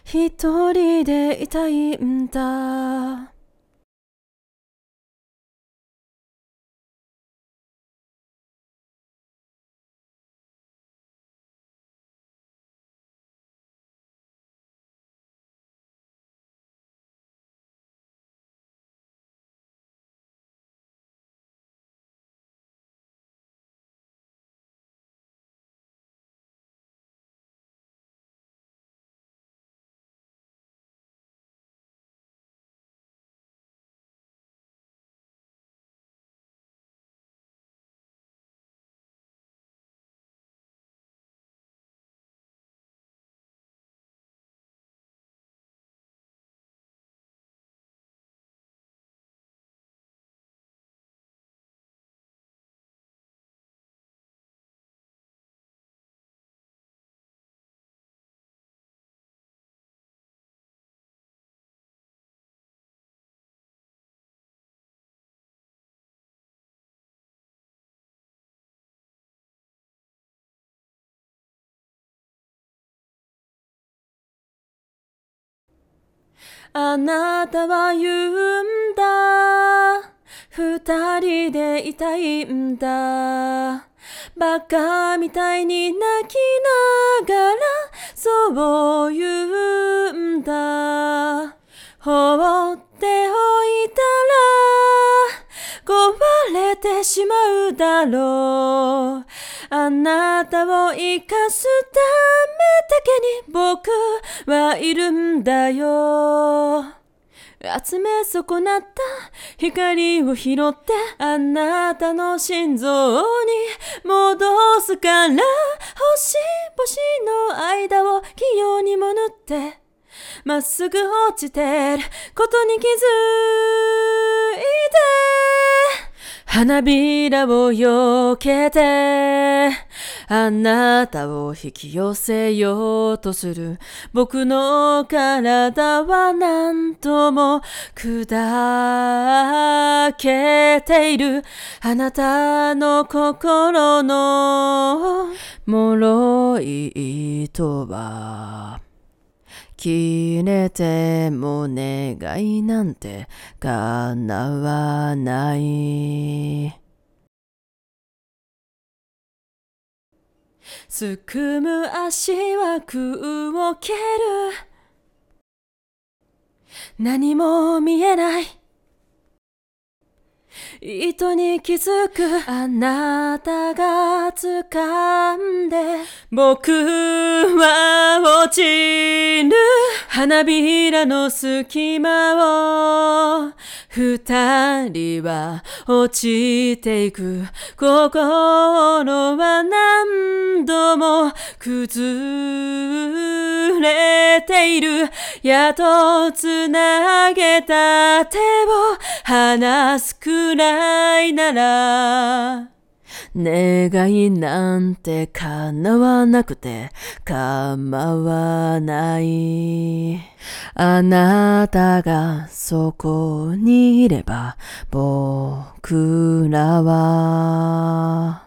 一人でいたいんだ。あなたは言うんだ。二人でいたいんだ。バカみたいに泣きながらそう言うんだ。放っておいたら壊れてしまうだろう。あなたを生かすためだけに僕はいるんだよ。集め損なった光を拾ってあなたの心臓に戻すから、星々の間を器用にも縫ってまっすぐ落ちてることに気づいて、花びらを避けてあなたを引き寄せようとする僕の体は何とも砕けている。あなたの心の脆い糸は切れても願いなんて叶わない。すくむ足は空を蹴る。何も見えない糸に気づくあなたが掴んで僕は落ちる。花びらの隙間を二人は落ちていく。心は何度も崩れている。やっとつなげた手を離すくらいなら願いなんて叶わなくて構わない。あなたがそこにいれば僕らは